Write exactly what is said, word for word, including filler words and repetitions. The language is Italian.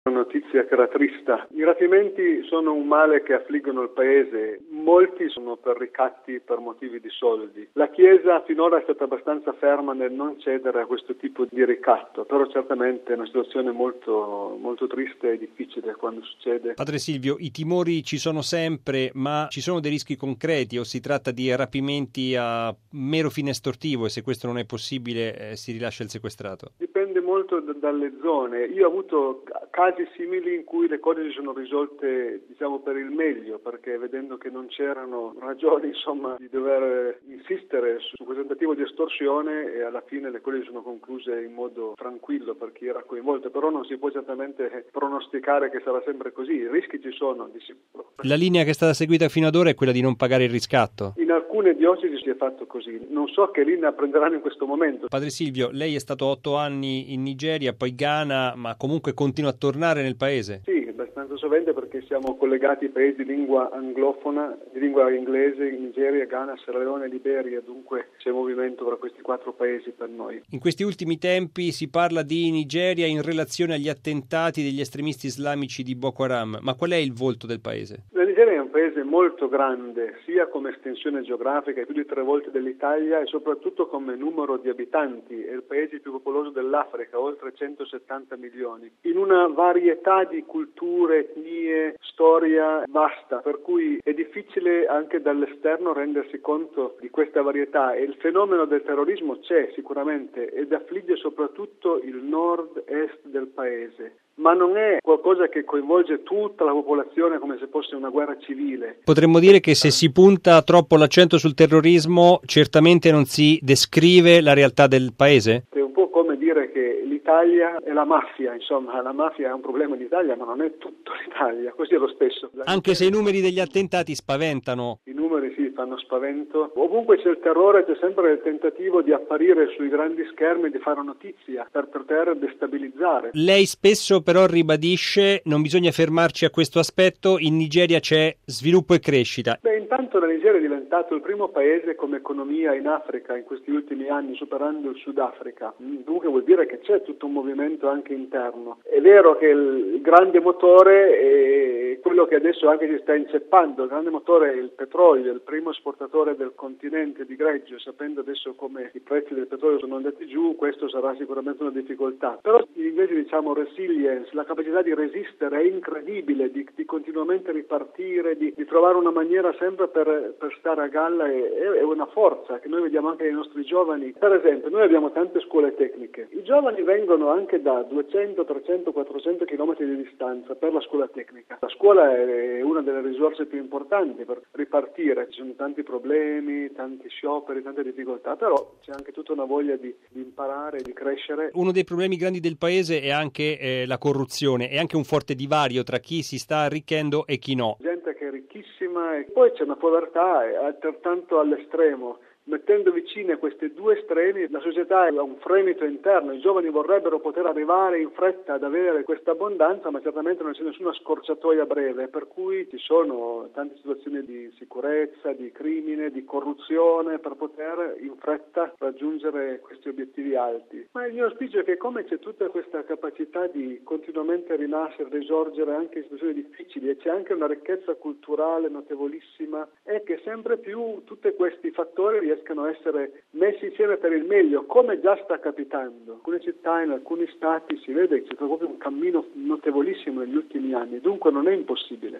Una notizia che era trista. I rapimenti sono un male che affliggono il paese. Molti sono per ricatti, per motivi di soldi. La Chiesa finora è stata abbastanza ferma nel non cedere a questo tipo di ricatto, però certamente è una situazione molto, molto triste e difficile quando succede. Padre Silvio, i timori ci sono sempre, ma ci sono dei rischi concreti o si tratta di rapimenti a mero fine estortivo e se questo non è possibile eh, si rilascia il sequestrato? Dipende molto d- dalle zone. Io ho avuto casi simili in cui le cose si sono risolte, diciamo, per il meglio, perché vedendo che non c'erano ragioni, insomma, di dover insistere su, su questo tentativo di estorsione, e alla fine le cose si sono concluse in modo tranquillo per chi era coinvolto, però non si può certamente pronosticare che sarà sempre così. I rischi ci sono, di sicuro. La linea che è stata seguita fino ad ora è quella di non pagare il riscatto? In alcune diocesi si è fatto così. Non so che linea prenderanno in questo momento. Padre Silvio, lei è stato otto anni in Nigeria, poi Ghana, ma comunque continua a tornare nel paese? Sì, abbastanza sovente perché siamo collegati ai paesi di lingua anglofona, di lingua inglese, in Nigeria, Ghana, Sierra Leone e Liberia, dunque c'è movimento tra questi quattro paesi per noi. In questi ultimi tempi si parla di Nigeria in relazione agli attentati degli estremisti islamici di Boko Haram, ma qual è il volto del paese? La Nigeria è un paese molto grande, sia come estensione geografica, più di tre volte dell'Italia, e soprattutto come numero di abitanti. È il paese più popoloso dell'Africa, oltre centosettanta milioni. In una varietà di culture, etnie, storia vasta, per cui è difficile anche dall'esterno rendersi conto di questa varietà. E il fenomeno del terrorismo c'è sicuramente ed affligge soprattutto il nord-est del paese. Ma non è qualcosa che coinvolge tutta la popolazione come se fosse una guerra civile. Potremmo dire che se si punta troppo l'accento sul terrorismo, certamente non si descrive la realtà del paese? È un po' come dire che l'Italia è la mafia, insomma, la mafia è un problema d'Italia, ma non è tutto l'Italia, così è lo stesso. Anche se i numeri degli attentati spaventano. I numeri sì, fanno spavento. Ovunque c'è il terrore c'è sempre il tentativo di apparire sui grandi schermi e di fare notizia per poter destabilizzare. Lei spesso però ribadisce non bisogna fermarci a questo aspetto, in Nigeria c'è sviluppo e crescita. Beh, intanto la Nigeria è diventato il primo paese come economia in Africa in questi ultimi anni, superando il Sudafrica. Dunque vuol dire che c'è tutto un movimento anche interno. È vero che il grande motore è quello che adesso anche si sta inceppando. Il grande motore è il petrolio, il primo esportatore del continente di greggio. Sapendo adesso come i prezzi del petrolio sono andati giù, questo sarà sicuramente una difficoltà. Però invece diciamo resilience, la capacità di resistere è incredibile, di, di continuamente ripartire, di, di trovare una maniera sempre per, per stare a galla, è, è una forza che noi vediamo anche nei nostri giovani. Per esempio, noi abbiamo tante scuole tecniche. I giovani vengono anche da duecento, trecento, quattrocento chilometri di distanza per la scuola tecnica. La scuola è una delle risorse più importanti per ripartire. Ci sono tanti problemi, tanti scioperi, tante difficoltà, però c'è anche tutta una voglia di, di imparare, di crescere. Uno dei problemi grandi del paese è anche eh, la corruzione, è anche un forte divario tra chi si sta arricchendo e chi no. Gente che è ricchissima e poi c'è una povertà altrettanto all'estremo. Mettendo vicine questi due estremi, la società ha un fremito interno. I giovani vorrebbero poter arrivare in fretta ad avere questa abbondanza, ma certamente non c'è nessuna scorciatoia breve, per cui ci sono tante situazioni di insicurezza, di crimine, di corruzione, per poter in fretta raggiungere questi obiettivi alti. Ma il mio auspicio è che, come c'è tutta questa capacità di continuamente rinascere, risorgere anche in situazioni difficili, e c'è anche una ricchezza culturale notevolissima, è che sempre più tutti questi fattori riescano a essere messi insieme per il meglio, come già sta capitando. In alcune città, in alcuni stati si vede che c'è proprio un cammino notevolissimo negli ultimi anni, dunque non è impossibile.